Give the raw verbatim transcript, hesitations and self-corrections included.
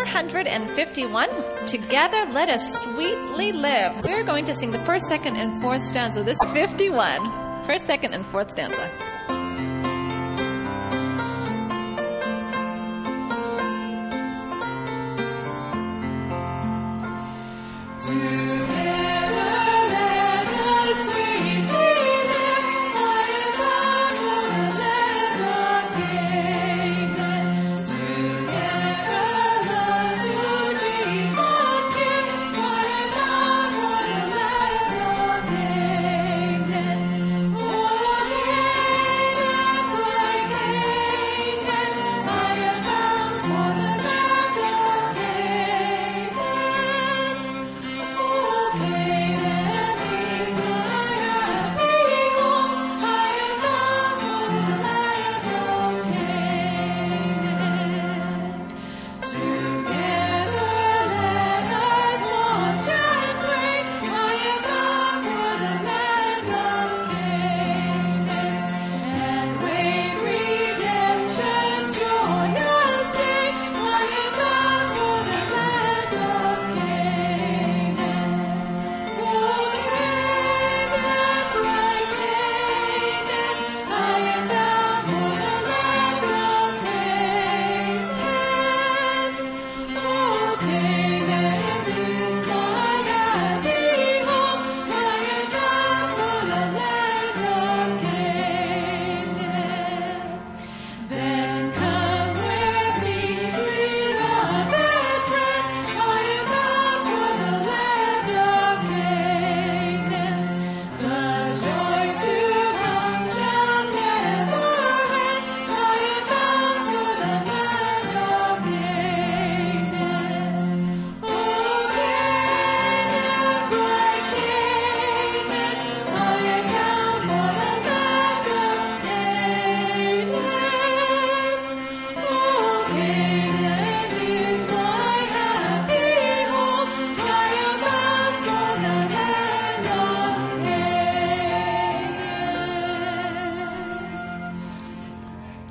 hundred fifty-one. Together, let us sweetly live. We're going to sing the first, second, and fourth stanza. This is fifty-one. First, second, and fourth stanza.